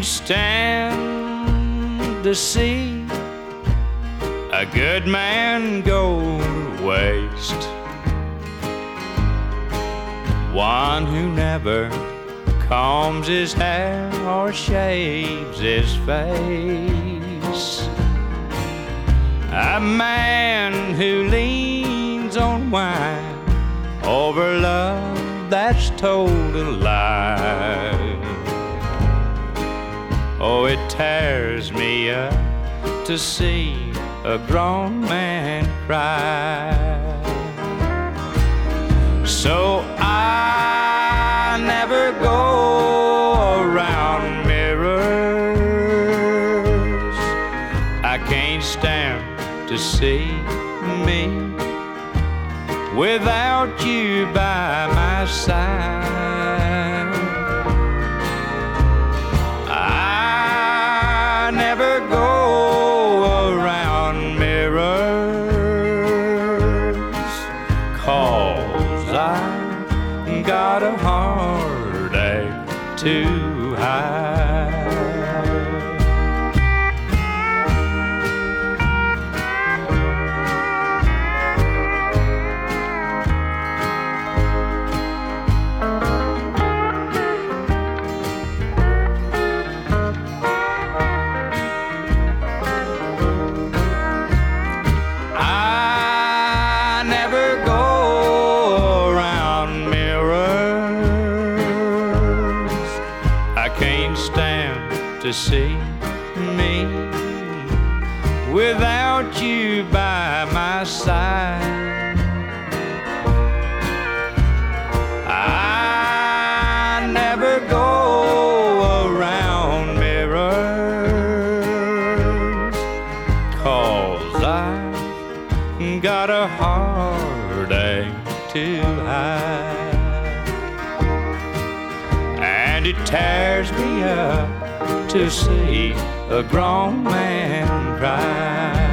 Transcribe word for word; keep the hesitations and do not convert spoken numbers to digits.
can't stand to see a good man go to waste. One who never combs his hair or shaves his face. A man who leans on wine over love that's told a lie. Oh, it tears me up to see a grown man cry. So I never go around mirrors. I can't stand to see me without you by my side. I never go around mirrors, 'cause I got a heartache to hide. To see me without you by my side. I never go around mirrors, 'cause I've got a heartache to hide. And it tears me up to see a grown man cry.